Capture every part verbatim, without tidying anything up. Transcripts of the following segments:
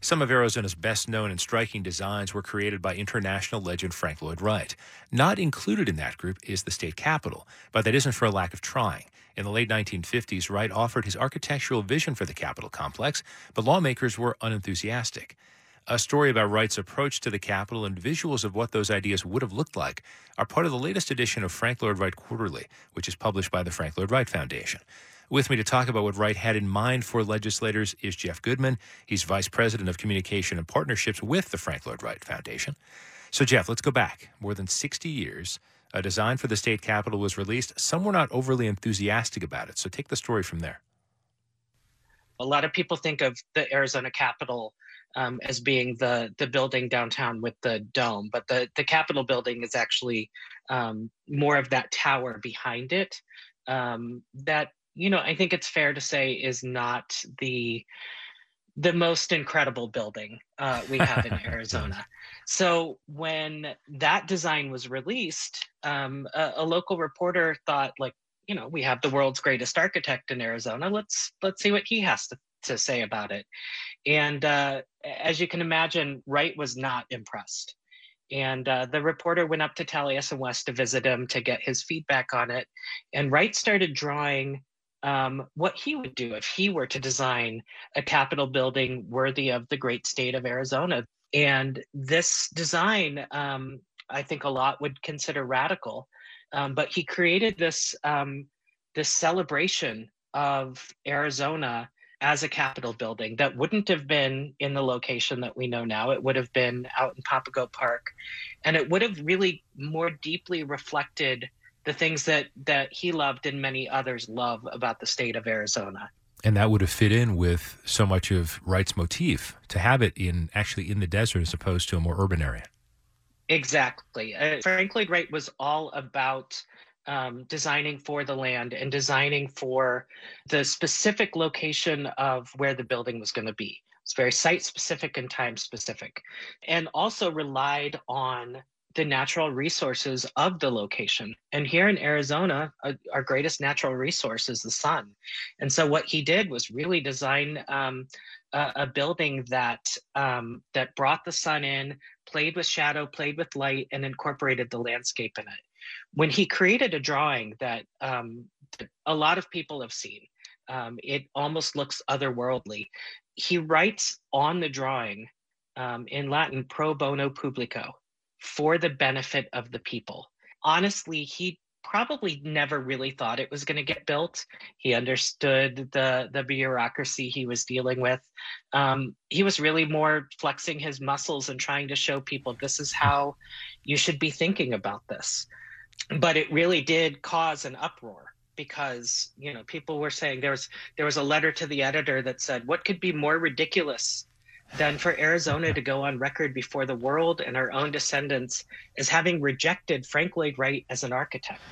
Some of Arizona's best known and striking designs were created by international legend Frank Lloyd Wright. Not included in that group is the state capitol, but that isn't for a lack of trying. In the late nineteen fifties, Wright offered his architectural vision for the Capitol complex, but lawmakers were unenthusiastic. A story about Wright's approach to the Capitol and visuals of what those ideas would have looked like are part of the latest edition of Frank Lloyd Wright Quarterly, which is published by the Frank Lloyd Wright Foundation. With me to talk about what Wright had in mind for legislators is Jeff Goodman. He's Vice President of Communication and Partnerships with the Frank Lloyd Wright Foundation. So, Jeff, let's go back. More than sixty years, a design for the state capitol was released. Some were not overly enthusiastic about it. So take the story from there. A lot of people think of the Arizona Capitol um, as being the the building downtown with the dome, but the, the Capitol building is actually um, more of that tower behind it um, that, you know, I think it's fair to say is not the the most incredible building uh, we have in Arizona. So when that design was released, um, a, a local reporter thought, like, you know, we have the world's greatest architect in Arizona. Let's let's see what he has to, to say about it. And uh, as you can imagine, Wright was not impressed. And uh, the reporter went up to Taliesin West to visit him to get his feedback on it. And Wright started drawing um, what he would do if he were to design a Capitol building worthy of the great state of Arizona. And this design, um, I think a lot would consider radical. Um, but he created this um, this celebration of Arizona as a Capitol building that wouldn't have been in the location that we know now. It would have been out in Papago Park, and it would have really more deeply reflected the things that that he loved and many others love about the state of Arizona. And that would have fit in with so much of Wright's motif, to have it in actually in the desert as opposed to a more urban area. Exactly. Uh, Frank Lloyd Wright was all about um, designing for the land and designing for the specific location of where the building was going to be. It's very site specific and time specific, and also relied on the natural resources of the location. And here in Arizona, uh, our greatest natural resource is the sun. And so what he did was really design um, a, a building that um, that brought the sun in, played with shadow, played with light, and incorporated the landscape in it. When he created a drawing that, um, that a lot of people have seen, um, it almost looks otherworldly. He writes on the drawing um, in Latin, pro bono publico, for the benefit of the people. Honestly, he probably never really thought it was going to get built. He understood the the bureaucracy he was dealing with. Um, he was really more flexing his muscles and trying to show people this is how you should be thinking about this. But it really did cause an uproar because, you know, people were saying there was there was a letter to the editor that said, what could be more ridiculous than for Arizona to go on record before the world and our own descendants as having rejected Frank Lloyd Wright as an architect.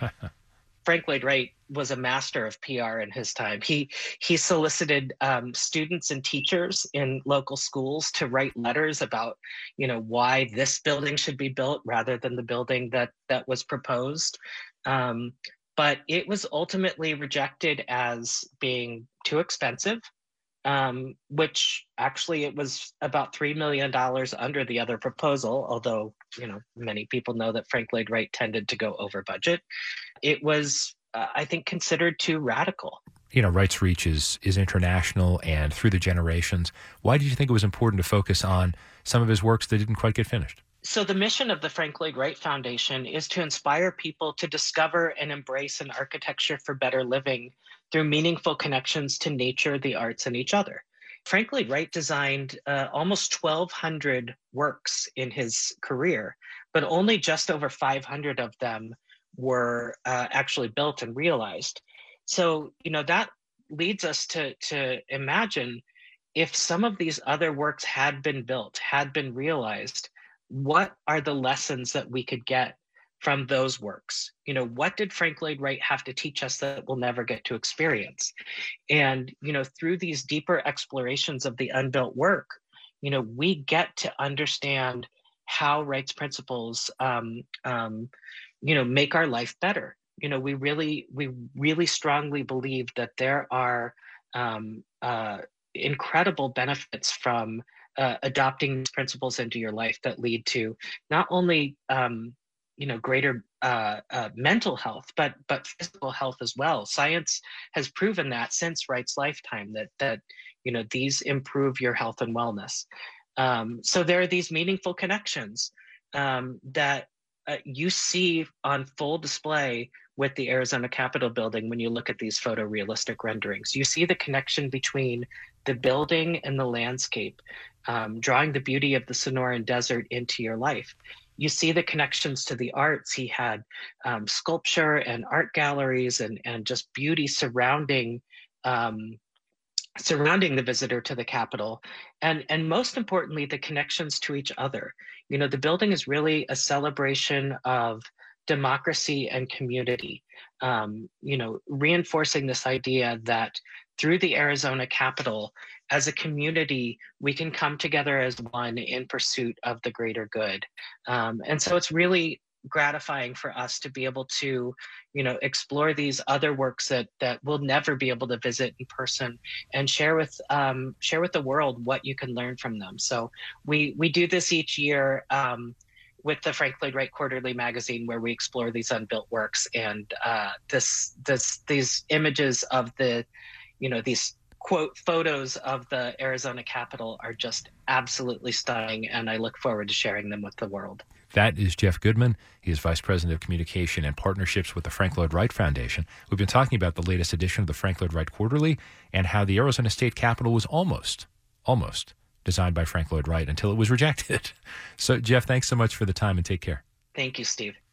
Frank Lloyd Wright was a master of P R in his time. He he solicited um, students and teachers in local schools to write letters about, you know, why this building should be built rather than the building that that was proposed. Um, but it was ultimately rejected as being too expensive. Um, which actually it was about three million dollars under the other proposal, although, you know, many people know that Frank Lloyd Wright tended to go over budget. It was, uh, I think, considered too radical. You know, Wright's reach is, is international and through the generations. Why did you think it was important to focus on some of his works that didn't quite get finished? So the mission of the Frank Lloyd Wright Foundation is to inspire people to discover and embrace an architecture for better living through meaningful connections to nature, the arts, and each other. Frank Lloyd Wright designed uh, almost twelve hundred works in his career, but only just over five hundred of them were uh, actually built and realized. So, you know, that leads us to, to imagine if some of these other works had been built, had been realized, what are the lessons that we could get from those works? You know, what did Frank Lloyd Wright have to teach us that we'll never get to experience? And, you know, through these deeper explorations of the unbuilt work, you know, we get to understand how Wright's principles, um, um, you know, make our life better. You know, we really, we really strongly believe that there are um, uh, incredible benefits from uh, adopting these principles into your life that lead to not only um, you know greater uh, uh, mental health, but but physical health as well. Science has proven that since Wright's lifetime that that you know these improve your health and wellness. Um, so there are these meaningful connections um, that uh, you see on full display with the Arizona Capitol building when you look at these photorealistic renderings. You see the connection between the building and the landscape, um, drawing the beauty of the Sonoran Desert into your life. You see the connections to the arts. He had um, sculpture and art galleries and, and just beauty surrounding um, surrounding the visitor to the Capitol. And, and most importantly, the connections to each other. You know, the building is really a celebration of democracy and community, um, you know, reinforcing this idea that through the Arizona Capitol, as a community, we can come together as one in pursuit of the greater good. Um, and so it's really gratifying for us to be able to, you know, explore these other works that that we'll never be able to visit in person and share with um, share with the world what you can learn from them. So we we do this each year um, with the Frank Lloyd Wright Quarterly magazine, where we explore these unbuilt works, and uh, this this these images of the, you know, these quote photos of the Arizona Capitol are just absolutely stunning, and I look forward to sharing them with the world. That is Jeff Goodman. He is Vice President of Communication and Partnerships with the Frank Lloyd Wright Foundation. We've been talking about the latest edition of the Frank Lloyd Wright Quarterly and how the Arizona State Capitol was almost, almost designed by Frank Lloyd Wright until it was rejected. So, Jeff, thanks so much for the time, and take care. Thank you, Steve.